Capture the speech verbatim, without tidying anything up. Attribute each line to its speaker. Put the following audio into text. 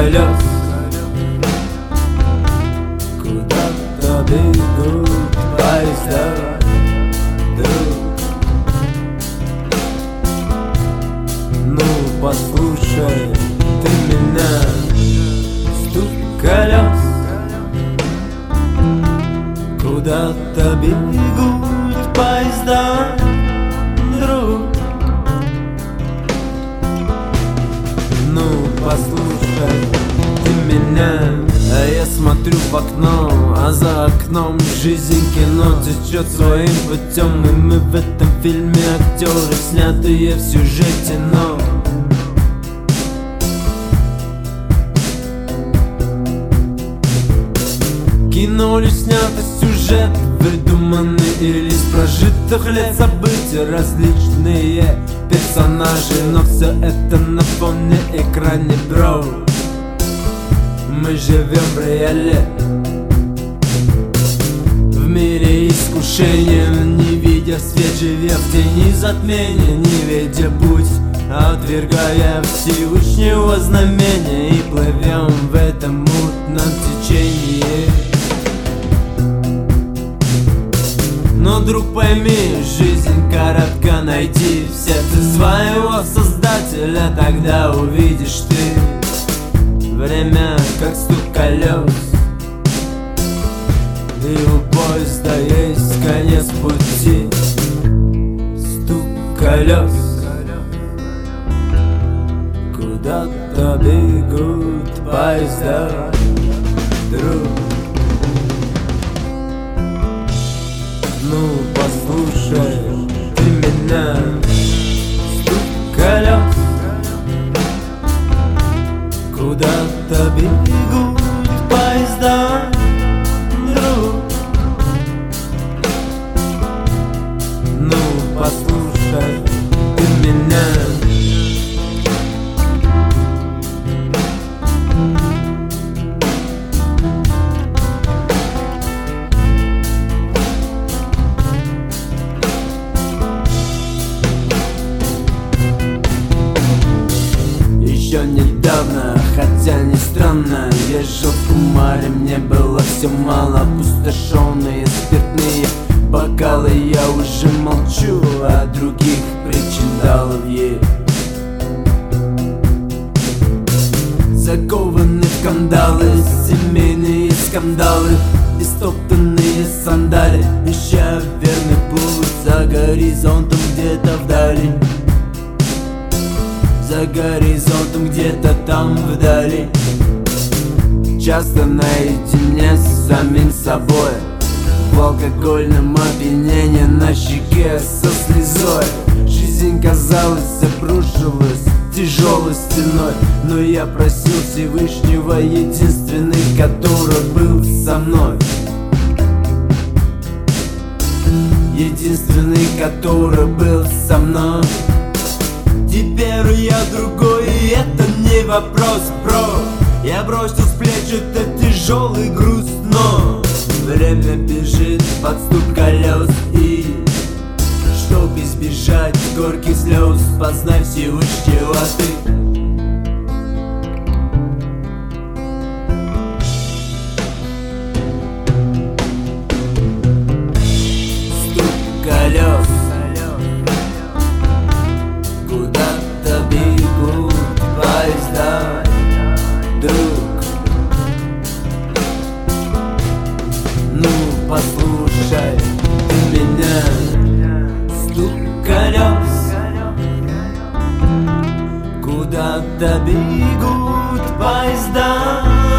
Speaker 1: колес, куда-то бегут поезда, друг. Ну послушай ты меня, стук колес, куда-то бегут поезда, друг. Ну послушай ты меня, а я смотрю в окно, а за окном жизнь кино течет своим путем, и мы в этом фильме актеры, снятые в сюжете, но кино лишь снятый сюжет, выдуманный или из прожитых лет события, различные персонажи, но все это на фоне экране, бро. Мы живем в реале, в мире искушения, не видя свет, живя в тени затмения, не видя путь, отвергая Всевышнего знамения, и плывем в этом мутном течении. Но, друг, пойми, жизнь коротка, найди в сердце своего Создателя, тогда увидишь ты время, как стук колес, и у поезда есть конец пути. Стук колес, куда-то бегут поезда, друг. Ну послушай ты меня, стук колес, куда-то бегут поезда, друг. Ну послушай ты меня. Еще недавно, хотя не странно, я жил в Кумаре, мне было все мало, опустошенные спиртные бокалы. Я уже молчу о других причиндалов, ей закованы в кандалы, семейные скандалы, истоптанные сандали, ища верный путь за горизонтом где-то вдали, за горизонтом где-то там вдали. Часто наедине с самим собой, в алкогольном опьянении, на щеке со слезой. Жизнь, казалось, обрушилась тяжелой стеной, но я просил Всевышнего, единственный, который был со мной, единственный, который был со мной. Теперь я другой, и это не вопрос, бро. Я бросил с плеч этот тяжелый груз, но время бежит под стук колес, и чтоб избежать горьких слез, познай Всевышнего ты. Стук колес, куда-то бегут поезда, друг. Ну послушай ты меня, стук колес, куда-то бегут поезда.